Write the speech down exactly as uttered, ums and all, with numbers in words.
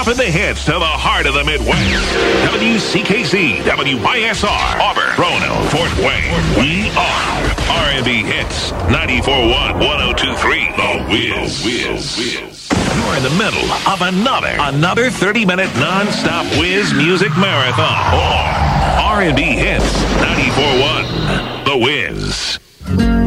dropping the hits to the heart of the Midwest. W C K Z, W I S R, Auburn, Roanoke, Fort Wayne. We are R and B Hits, ninety-four point one, one oh two point three, The Wiz. Wiz. Wiz. You're in the middle of another, another thirty-minute non-stop Wiz music marathon. Or R and B Hits, ninety-four point one, The Wiz.